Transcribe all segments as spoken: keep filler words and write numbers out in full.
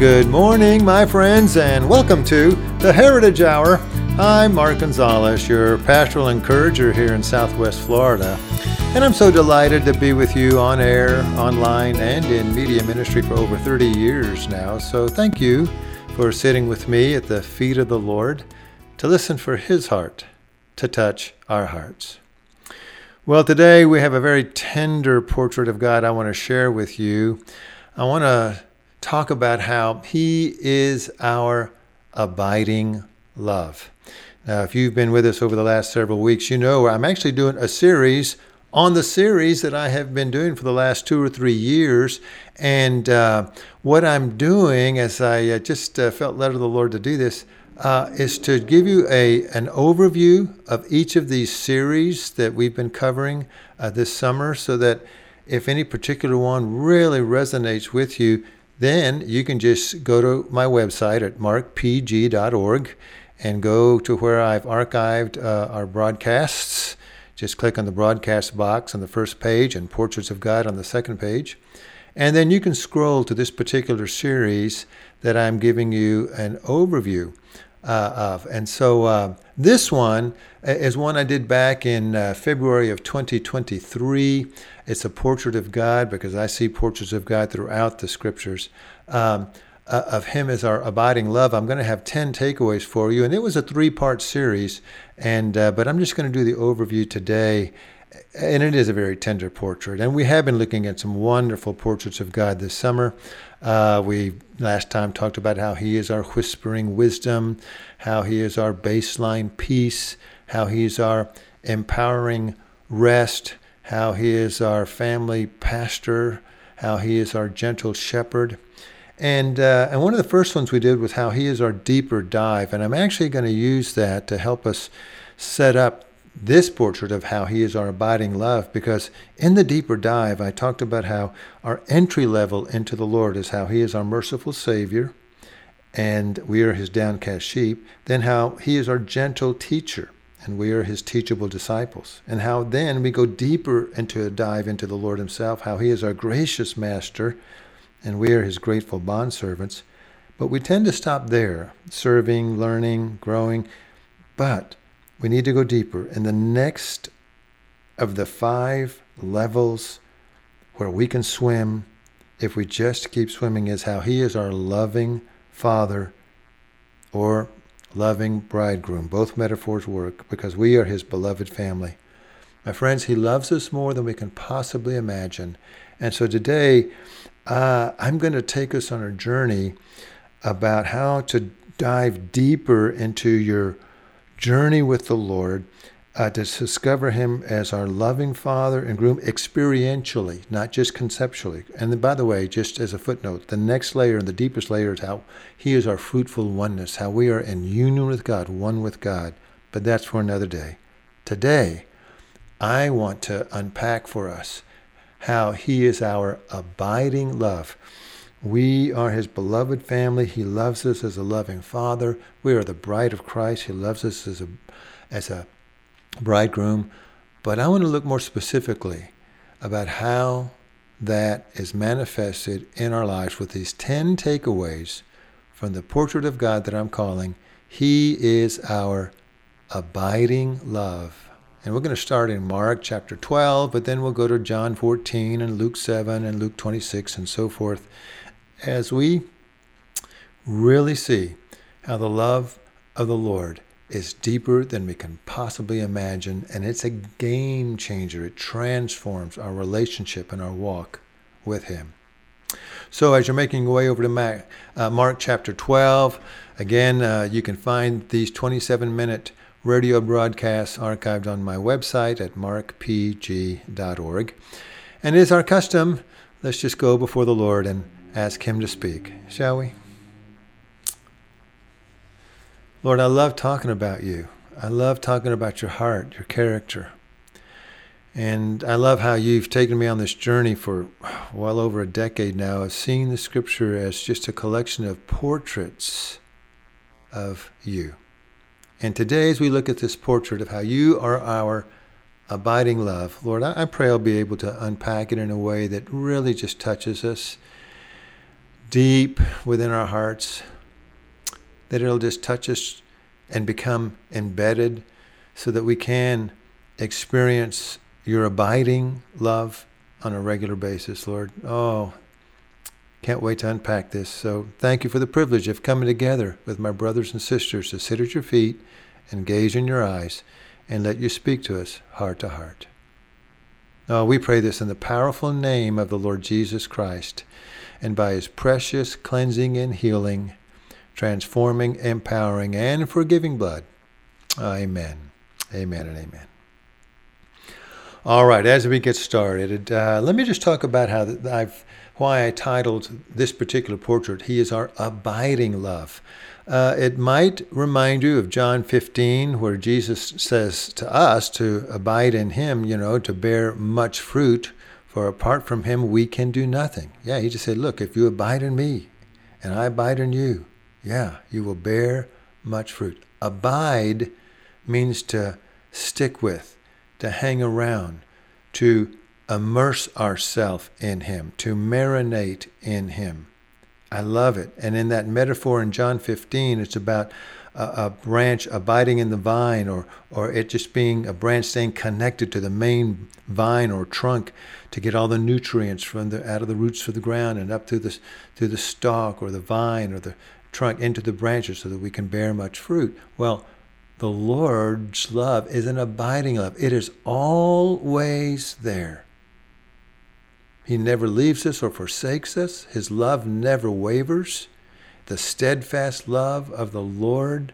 good morning, my friends, and welcome to the Heritage Hour. I'm Mark Gonzalez, your pastoral encourager here in Southwest Florida, and I'm so delighted to be with you on air, online, and in media ministry for over thirty years now. So thank you for sitting with me at the feet of the Lord to listen for His heart to touch our hearts. Well, today we have a very tender portrait of God I want to share with you. I want to talk about how He is our abiding love. Now, if you've been with us over the last several weeks, you know I'm actually doing a series on the series that I have been doing for the last two or three years. And uh, what I'm doing, as I uh, just uh, felt led of the Lord to do this, uh, is to give you a an overview of each of these series that we've been covering uh, this summer, so that if any particular one really resonates with you, then you can just go to my website at mark p g dot org and go to where I've archived uh, our broadcasts. Just click on the broadcast box on the first page and Portraits of God on the second page. And then you can scroll to this particular series that I'm giving you an overview uh, of. And so uh, this one is one I did back in uh, February of twenty twenty-three. It's a portrait of God, because I see portraits of God throughout the scriptures, um, uh, of Him as our abiding love. I'm going to have ten takeaways for you, and it was a three-part series, and uh, but I'm just going to do the overview today, and it is a very tender portrait. And we have been looking at some wonderful portraits of God this summer. Uh, we last time talked about how He is our whispering wisdom, how He is our baseline peace, how He's our empowering rest, how He is our family pastor, how He is our gentle shepherd. And uh, and one of the first ones we did was how He is our deeper dive. And I'm actually going to use that to help us set up this portrait of how He is our abiding love, because in the deeper dive, I talked about how our entry level into the Lord is how He is our merciful Savior, and we are His downcast sheep. Then how He is our gentle teacher, and we are His teachable disciples. And how then we go deeper into a dive into the Lord Himself, how He is our gracious master, and we are His grateful bondservants. But we tend to stop there, serving, learning, growing. But we need to go deeper. And the next of the five levels where we can swim, if we just keep swimming, is how He is our loving Father, or loving bridegroom. Both metaphors work, because we are His beloved family. My friends, He loves us more than we can possibly imagine. And so today, uh, I'm going to take us on a journey about how to dive deeper into your journey with the Lord, uh, to discover Him as our loving Father and groom experientially, not just conceptually. And then, by the way, just as a footnote, the next layer and the deepest layer is how He is our fruitful oneness, how we are in union with God, one with God. But that's for another day. Today, I want to unpack for us how He is our abiding love. We are His beloved family. He loves us as a loving Father. We are the bride of Christ. He loves us as a as a bridegroom. But I want to look more specifically about how that is manifested in our lives with these ten takeaways from the portrait of God that I'm calling He is our abiding love. And we're going to start in Mark chapter twelve, but then we'll go to John fourteen and Luke seven and Luke twenty-six and so forth, as we really see how the love of the Lord is deeper than we can possibly imagine, and it's a game changer. It transforms our relationship and our walk with Him. So as you're making your way over to Mark, uh, Mark chapter twelve, again, uh, you can find these twenty-seven minute radio broadcasts archived on my website at mark p g dot org. And as our custom, let's just go before the Lord and ask Him to speak, shall we? Lord, I love talking about You. I love talking about Your heart, Your character. And I love how You've taken me on this journey for well over a decade now of seeing the Scripture as just a collection of portraits of You. And today, as we look at this portrait of how You are our abiding love, Lord, I, I pray I'll be able to unpack it in a way that really just touches us deep within our hearts, that it'll just touch us and become embedded so that we can experience your abiding love on a regular basis, Lord. Oh, can't wait to unpack this. So thank you for the privilege of coming together with my brothers and sisters to sit at your feet and gaze in your eyes and let you speak to us heart to heart. Oh, we pray this in the powerful name of the Lord Jesus Christ, and by his precious cleansing and healing, transforming, empowering, and forgiving blood. Amen. Amen and amen. All right, as we get started, uh, let me just talk about how I've why I titled this particular portrait, He is Our Abiding Love. Uh, it might remind you of John fifteen, where Jesus says to us to abide in him, you know, to bear much fruit, for apart from him we can do nothing. Yeah, he just said, look, if you abide in me and I abide in you, yeah, you will bear much fruit. Abide means to stick with, to hang around, to immerse ourselves in him, to marinate in him. I love it. And in that metaphor in John fifteen, it's about a, a branch abiding in the vine, or or it just being a branch staying connected to the main vine or trunk to get all the nutrients from the out of the roots of the ground and up through the through the stalk or the vine or the trunk into the branches so that we can bear much fruit. Well, the Lord's love is an abiding love. It is always there. He never leaves us or forsakes us. His love never wavers. The steadfast love of the Lord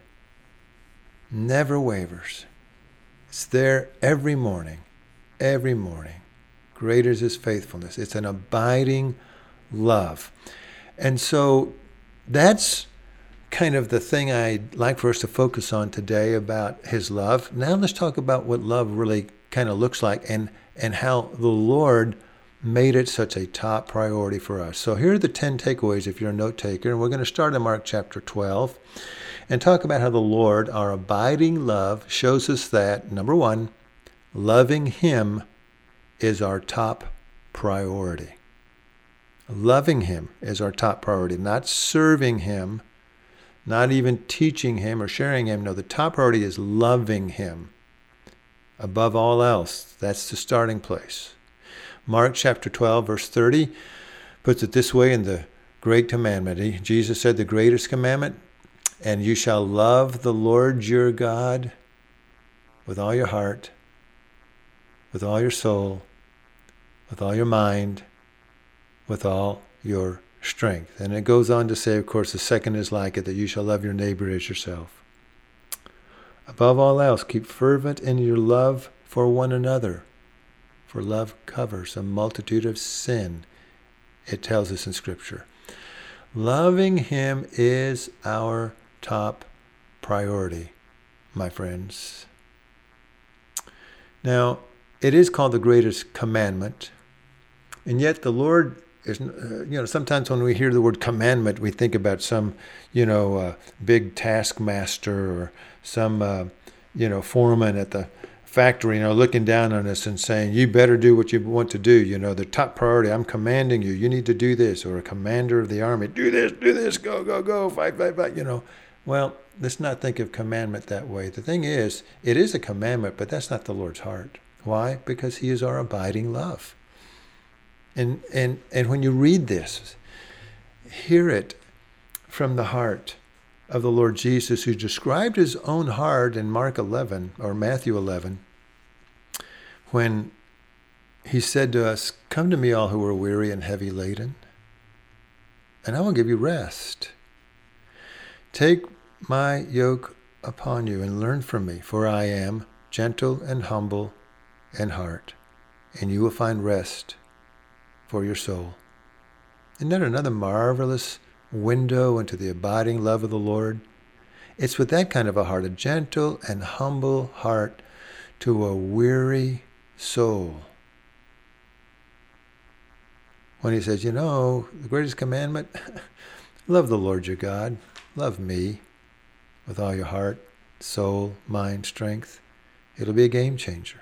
never wavers. It's there every morning, every morning. Great is his faithfulness. It's an abiding love. And so that's kind of the thing I'd like for us to focus on today about his love. Now let's talk about what love really kind of looks like and, and how the Lord made it such a top priority for us. So here are the ten takeaways if you're a note taker. And we're going to start in Mark chapter twelve and talk about how the Lord, our abiding love, shows us that, number one, loving him is our top priority. Loving him is our top priority, not serving him, not even teaching him or sharing him. No, the top priority is loving him. Above all else, that's the starting place. Mark chapter twelve, verse thirty, puts it this way in the great commandment. He, Jesus said the greatest commandment, and you shall love the Lord your God with all your heart, with all your soul, with all your mind, with all your strength. And it goes on to say, of course, the second is like it, that you shall love your neighbor as yourself. Above all else, keep fervent in your love for one another, for love covers a multitude of sin, it tells us in Scripture. Loving him is our top priority, my friends. Now, it is called the greatest commandment, and yet the Lord is, uh, you know, sometimes when we hear the word commandment, we think about some, you know, uh, big taskmaster or some, uh, you know, foreman at the factory, you know, looking down on us and saying, you better do what you want to do. You know, the top priority, I'm commanding you, you need to do this. Or a commander of the army, do this, do this, go, go, go, fight, fight, fight, you know. Well, let's not think of commandment that way. The thing is, it is a commandment, but that's not the Lord's heart. Why? Because he is our abiding love. And, and, and when you read this, hear it from the heart of the Lord Jesus, who described his own heart in Mark eleven or Matthew eleven, when he said to us, come to me all who are weary and heavy laden, and I will give you rest. Take my yoke upon you and learn from me, for I am gentle and humble in heart, and you will find rest for your soul. Isn't that another marvelous window into the abiding love of the Lord? It's with that kind of a heart, a gentle and humble heart to a weary soul. When he says, you know, the greatest commandment, love the Lord your God, love me with all your heart, soul, mind, strength. It'll be a game changer.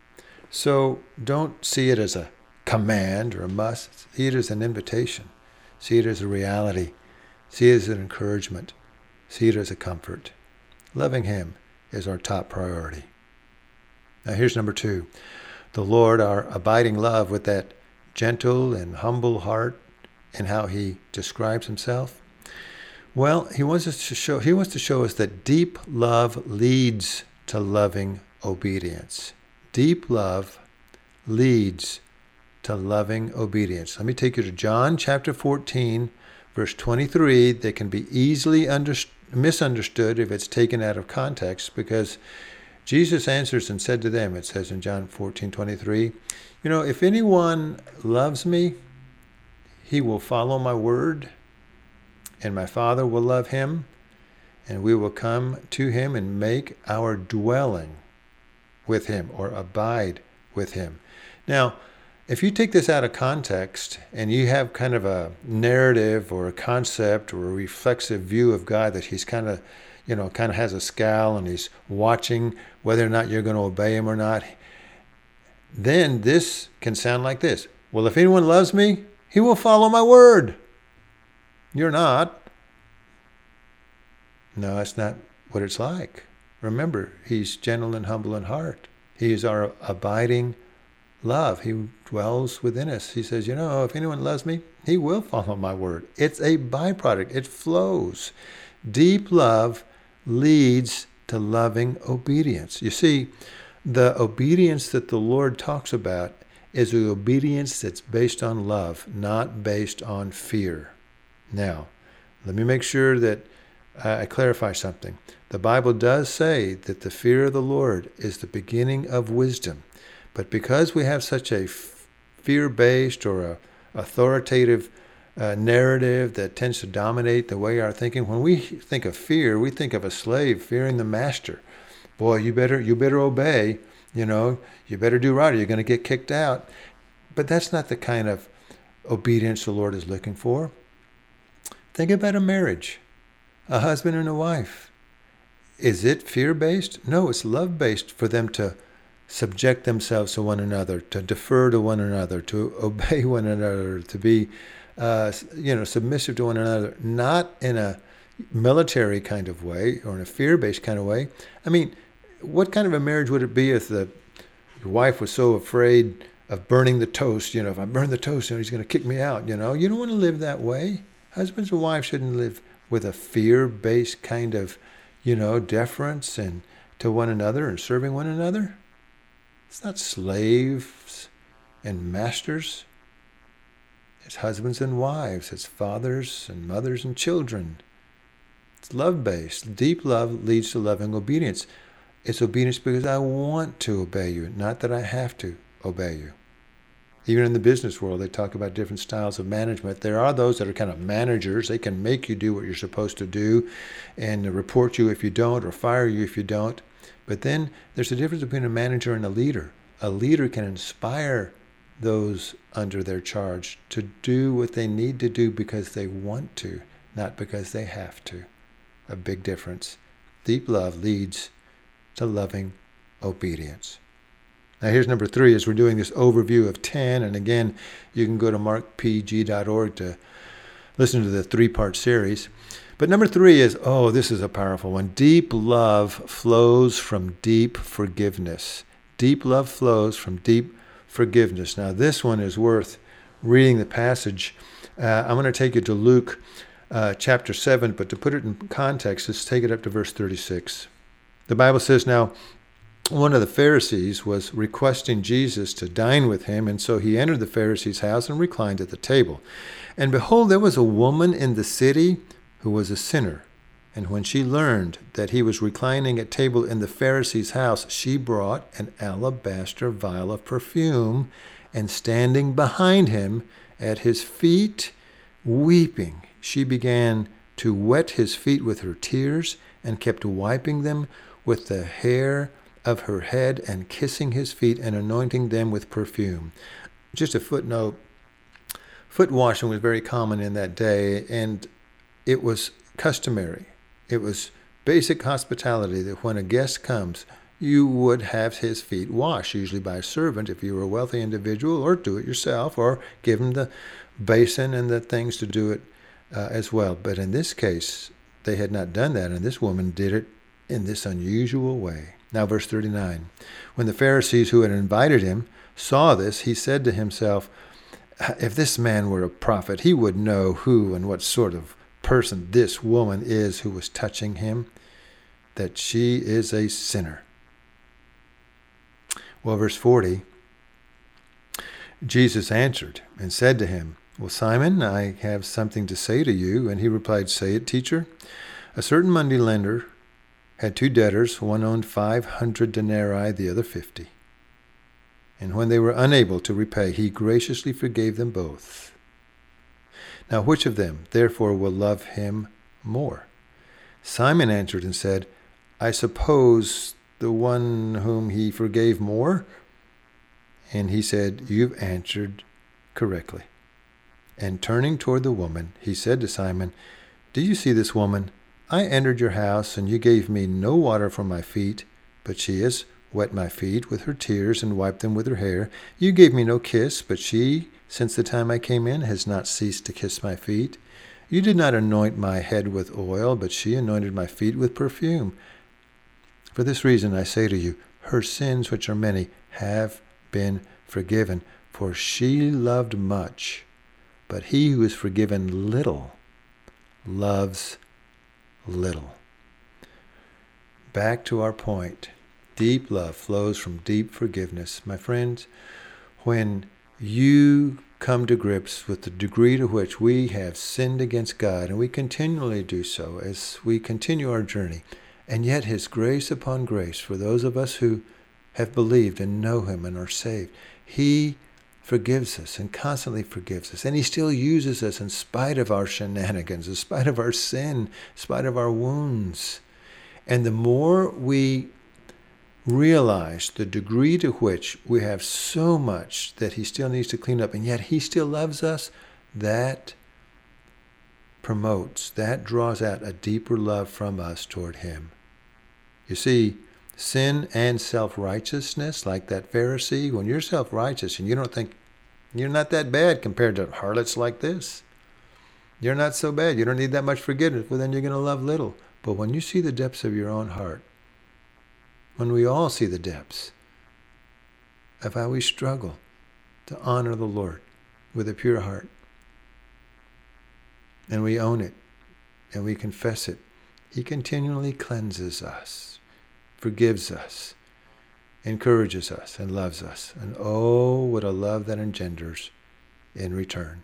So don't see it as a command or a must. See it as an invitation. See it as a reality. See it as an encouragement. See it as a comfort. Loving him is our top priority. Now here's number two. The Lord, our abiding love with that gentle and humble heart and how he describes himself. Well, he wants us to show he wants to show us that deep love leads to loving obedience. Deep love leads to loving obedience. Let me take you to John chapter fourteen, verse twenty-three. That can be easily under, misunderstood if it's taken out of context, because Jesus answers and said to them, it says in John fourteen twenty-three, you know, if anyone loves me, he will follow my word, and my Father will love him, and we will come to him and make our dwelling with him, or abide with him. Now, if you take this out of context and you have kind of a narrative or a concept or a reflexive view of God, that he's kind of, you know, kind of has a scowl and he's watching whether or not you're going to obey him or not, then this can sound like this. Well, if anyone loves me, he will follow my word. You're not. No, that's not what it's like. Remember, he's gentle and humble in heart. He is our abiding love. He dwells within us. He says, you know, if anyone loves me, he will follow my word. It's a byproduct. It flows. Deep love leads to loving obedience. You see, the obedience that the Lord talks about is the obedience that's based on love, not based on fear. Now, let me make sure that I clarify something. The Bible does say that the fear of the Lord is the beginning of wisdom. But because we have such a fear-based or a authoritative uh, narrative that tends to dominate the way our thinking, when we think of fear, we think of a slave fearing the master. Boy, you better you better obey. You know, you better do right or you're going to get kicked out. But that's not the kind of obedience the Lord is looking for. Think about a marriage, a husband and a wife. Is it fear-based? No, it's love-based for them to subject themselves to one another, to defer to one another, to obey one another, to be, uh, you know, submissive to one another, not in a military kind of way or in a fear-based kind of way. I mean, what kind of a marriage would it be if the your wife was so afraid of burning the toast? You know, if I burn the toast, you know, he's going to kick me out. You know, you don't want to live that way. Husbands and wives shouldn't live with a fear-based kind of, you know, deference and to one another and serving one another. It's not slaves and masters. It's husbands and wives. It's fathers and mothers and children. It's love-based. Deep love leads to loving obedience. It's obedience because I want to obey you, not that I have to obey you. Even in the business world, they talk about different styles of management. There are those that are kind of managers. They can make you do what you're supposed to do and report you if you don't or fire you if you don't. But then there's a difference between a manager and a leader. A leader can inspire those under their charge to do what they need to do because they want to, not because they have to. A big difference. Deep love leads to loving obedience. Now here's number three, as we're doing this overview of ten, and again, you can go to mark p g dot org to listen to the three-part series. But number three is, oh, this is a powerful one. Deep love flows from deep forgiveness. Deep love flows from deep forgiveness. Now this one is worth reading the passage. Uh, I'm going to take you to Luke uh, chapter seven, but to put it in context, let's take it up to verse thirty-six. The Bible says, now, one of the Pharisees was requesting Jesus to dine with him, and so he entered the Pharisee's house and reclined at the table. And behold, there was a woman in the city who was a sinner. And when she learned that he was reclining at table in the Pharisee's house, she brought an alabaster vial of perfume, and standing behind him at his feet, weeping, she began to wet his feet with her tears, and kept wiping them with the hair of her head, and kissing his feet and anointing them with perfume. Just a footnote, foot washing was very common in that day, and it was customary. It was basic hospitality that when a guest comes, you would have his feet washed, usually by a servant if you were a wealthy individual, or do it yourself, or give him the basin and the things to do it uh, as well. But in this case, they had not done that, and this woman did it in this unusual way. Now, verse thirty-nine. When the Pharisees who had invited him saw this, he said to himself, if this man were a prophet, he would know who and what sort of person this woman is who was touching him, that she is a sinner. Well, verse forty, Jesus answered and said to him, well, Simon, I have something to say to you. And he replied, say it, teacher. A certain money lender had two debtors. One owned five hundred denarii, the other fifty. And when they were unable to repay, he graciously forgave them both. Now which of them, therefore, will love him more? Simon answered and said, I suppose the one whom he forgave more. And he said, you've answered correctly. And turning toward the woman, he said to Simon, do you see this woman? I entered your house, and you gave me no water for my feet, but she has wet my feet with her tears and wiped them with her hair. You gave me no kiss, but she, since the time I came in, has not ceased to kiss my feet. You did not anoint my head with oil, but she anointed my feet with perfume. For this reason I say to you, her sins, which are many, have been forgiven, for she loved much. But he who is forgiven little loves little. Back to our point. Deep love flows from deep forgiveness. My friends, when you come to grips with the degree to which we have sinned against God, and we continually do so as we continue our journey, and yet his grace upon grace for those of us who have believed and know him and are saved, he forgives us and constantly forgives us. And he still uses us in spite of our shenanigans, in spite of our sin, in spite of our wounds. And the more we realize the degree to which we have so much that he still needs to clean up, and yet he still loves us, that promotes, that draws out a deeper love from us toward him. You see, sin and self-righteousness, like that Pharisee, when you're self-righteous and you don't think you're not that bad compared to harlots like this, you're not so bad, you don't need that much forgiveness, well then you're going to love little. But when you see the depths of your own heart, when we all see the depths of how we struggle to honor the Lord with a pure heart, and we own it, and we confess it, he continually cleanses us, forgives us, encourages us, and loves us. And oh, what a love that engenders in return.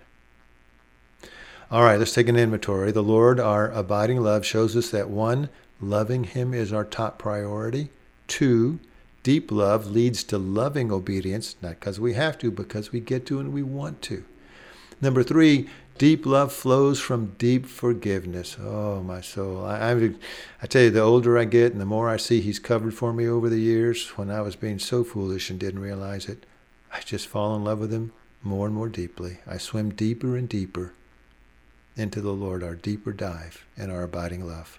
All right, let's take an inventory. The Lord, our abiding love, shows us that one, loving him is our top priority. Two, deep love leads to loving obedience, not because we have to, because we get to and we want to. Number three, deep love flows from deep forgiveness. Oh, my soul. I, I, I tell you, the older I get and the more I see he's covered for me over the years, when I was being so foolish and didn't realize it, I just fall in love with him more and more deeply. I swim deeper and deeper into the Lord, our deeper dive in our abiding love.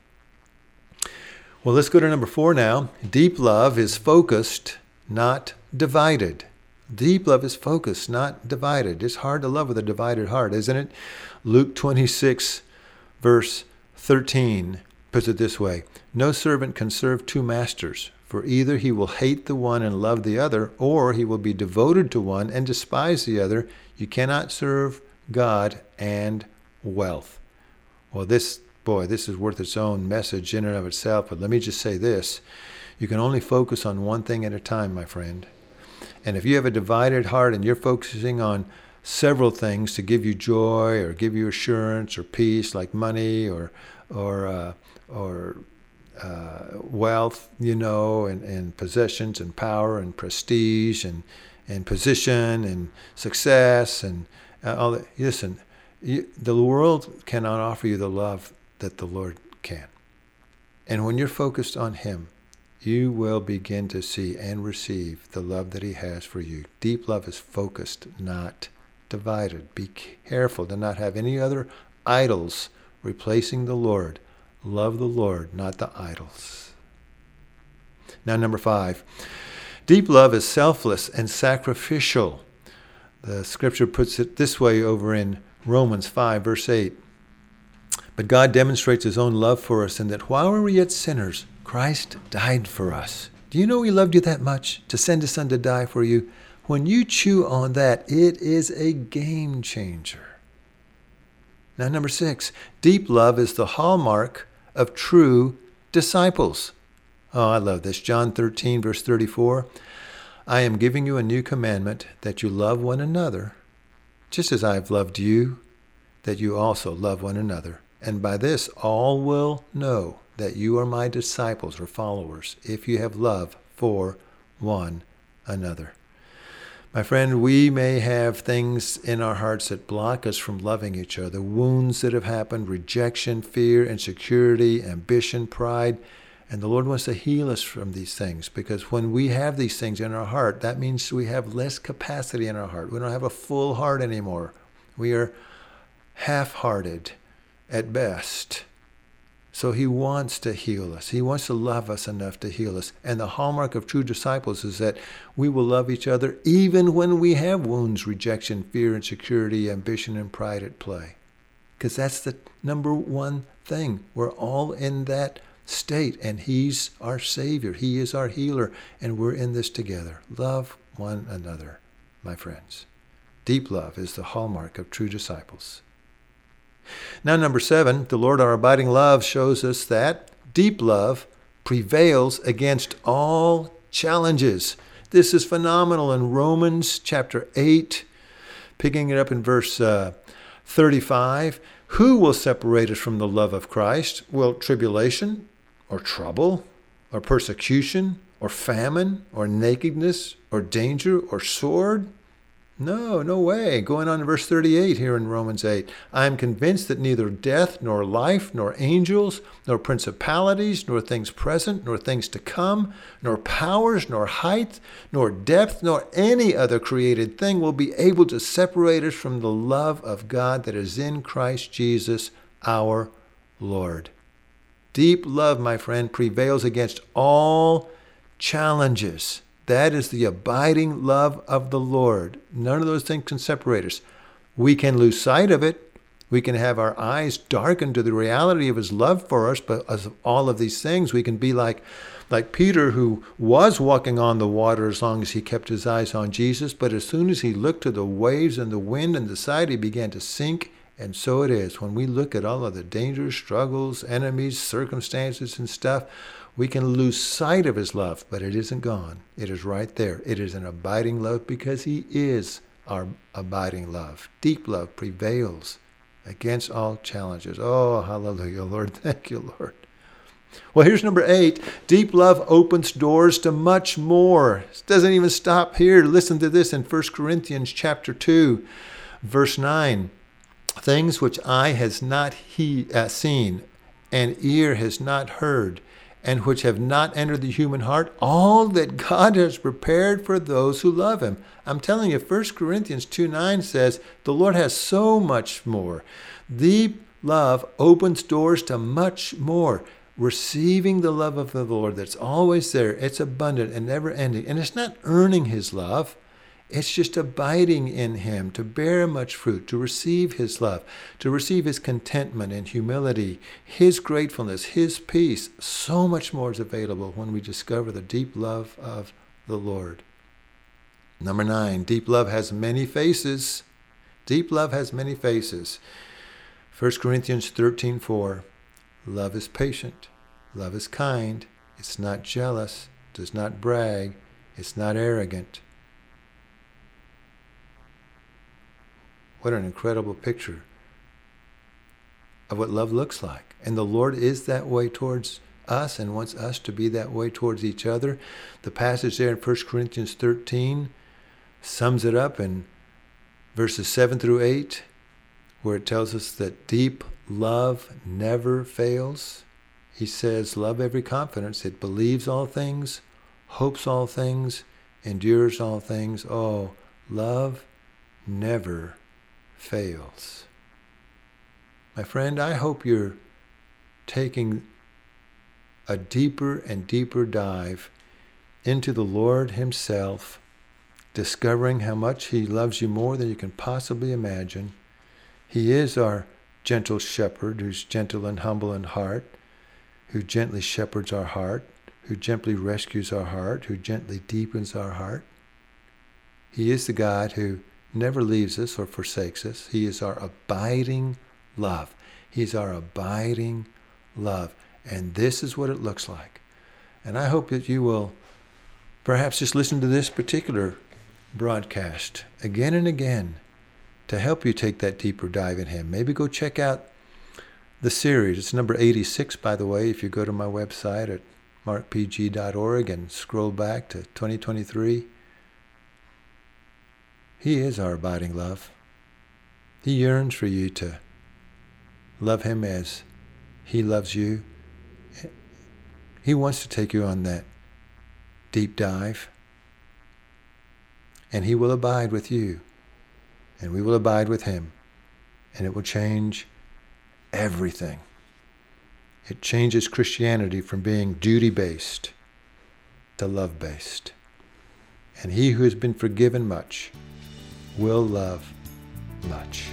Well, let's go to number four now. Deep love is focused, not divided. Deep love is focused, not divided. It's hard to love with a divided heart, isn't it? Luke twenty-six, verse thirteen, puts it this way. No servant can serve two masters, for either he will hate the one and love the other, or he will be devoted to one and despise the other. You cannot serve God and wealth. Well, this, boy, this is worth its own message in and of itself, but let me just say this. You can only focus on one thing at a time, my friend. And if you have a divided heart and you're focusing on several things to give you joy or give you assurance or peace, like money or or uh, or uh, wealth, you know, and, and possessions and power and prestige and and position and success and uh, all that. Listen, you, the world cannot offer you the love that the Lord can. And when you're focused on him, you will begin to see and receive the love that he has for you. Deep love is focused, not divided. Be careful to not have any other idols replacing the Lord. Love the Lord, not the idols. Now, number five, deep love is selfless and sacrificial. The scripture puts it this way over in Romans five, verse eight. But God demonstrates his own love for us in that while we were yet sinners, Christ died for us. Do you know he loved you that much to send his son to die for you? When you chew on that, it is a game changer. Now, number six, deep love is the hallmark of true disciples. Oh, I love this. John thirteen, verse thirty-four. I am giving you a new commandment, that you love one another, just as I have loved you, that you also love one another. And by this all will know that you are my disciples or followers, if you have love for one another. My friend, we may have things in our hearts that block us from loving each other, wounds that have happened, rejection, fear, insecurity, ambition, pride. And the Lord wants to heal us from these things, because when we have these things in our heart, that means we have less capacity in our heart. We don't have a full heart anymore. We are half-hearted at best. So he wants to heal us. He wants to love us enough to heal us. And the hallmark of true disciples is that we will love each other even when we have wounds, rejection, fear, insecurity, ambition, and pride at play. Because that's the number one thing. We're all in that state, and he's our Savior. He is our healer, and we're in this together. Love one another, my friends. Deep love is the hallmark of true disciples. Now, number seven, the Lord, our abiding love, shows us that deep love prevails against all challenges. This is phenomenal in Romans chapter eight, picking it up in verse uh, thirty-five. Who will separate us from the love of Christ? Well, tribulation, or trouble, or persecution, or famine, or nakedness, or danger, or sword? No, no way. Going on to verse thirty-eight here in Romans eight. I am convinced that neither death, nor life, nor angels, nor principalities, nor things present, nor things to come, nor powers, nor height, nor depth, nor any other created thing will be able to separate us from the love of God that is in Christ Jesus our Lord. Deep love, my friend, prevails against all challenges. That is the abiding love of the Lord. None of those things can separate us. We can lose sight of it. We can have our eyes darkened to the reality of his love for us, but as all of these things, we can be like, like Peter, who was walking on the water as long as he kept his eyes on Jesus, but as soon as he looked to the waves and the wind and the side, he began to sink. And so it is. When we look at all of the dangers, struggles, enemies, circumstances, and stuff, we can lose sight of his love, but it isn't gone. It is right there. It is an abiding love because he is our abiding love. Deep love prevails against all challenges. Oh, hallelujah, Lord. Thank you, Lord. Well, here's number eight. Deep love opens doors to much more. It doesn't even stop here. Listen to this in First Corinthians chapter two, verse nine. Things which eye has not he, uh, seen, and ear has not heard, and which have not entered the human heart, all that God has prepared for those who love him. I'm telling you, First Corinthians two nine says the Lord has so much more. Deep love opens doors to much more. Receiving the love of the Lord that's always there. It's abundant and never ending. And it's not earning his love. It's just abiding in him, to bear much fruit, to receive his love, to receive his contentment and humility, his gratefulness, his peace. So much more is available when we discover the deep love of the Lord. Number nine, deep love has many faces. Deep love has many faces. First Corinthians thirteen four. Love is patient. Love is kind. It's not jealous. Does not brag. It's not arrogant. What an incredible picture of what love looks like. And the Lord is that way towards us and wants us to be that way towards each other. The passage there in First Corinthians thirteen sums it up in verses seven through eight, where it tells us that deep love never fails. He says, love every confidence. It believes all things, hopes all things, endures all things. Oh, love never fails. My friend, I hope you're taking a deeper and deeper dive into the Lord himself, discovering how much he loves you more than you can possibly imagine. He is our gentle shepherd who's gentle and humble in heart, who gently shepherds our heart, who gently rescues our heart, who gently deepens our heart. He is the God who never leaves us or forsakes us. He is our abiding love. He's our abiding love. And this is what it looks like. And I hope that you will perhaps just listen to this particular broadcast again and again to help you take that deeper dive in him. Maybe go check out the series. It's number eighty-six, by the way, if you go to my website at mark p g dot org and scroll back to twenty twenty-three. He is our abiding love. He yearns for you to love him as he loves you. He wants to take you on that deep dive. And he will abide with you. And we will abide with him. And it will change everything. It changes Christianity from being duty-based to love-based. And he who has been forgiven much will love much.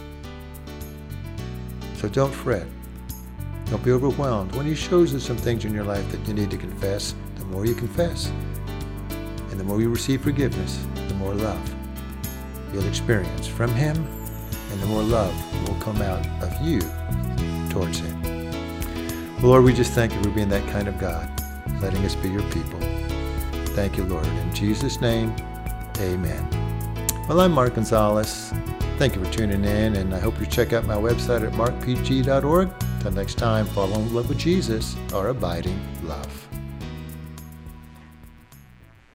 So don't fret. Don't be overwhelmed. When he shows you some things in your life that you need to confess, the more you confess, and the more you receive forgiveness, the more love you'll experience from him, and the more love will come out of you towards him. Lord, we just thank you for being that kind of God, letting us be your people. Thank you, Lord. In Jesus' name, amen. Well, I'm Mark Gonzalez. Thank you for tuning in, and I hope you check out my website at mark p g dot org. Until next time, follow in love with Jesus, our abiding love.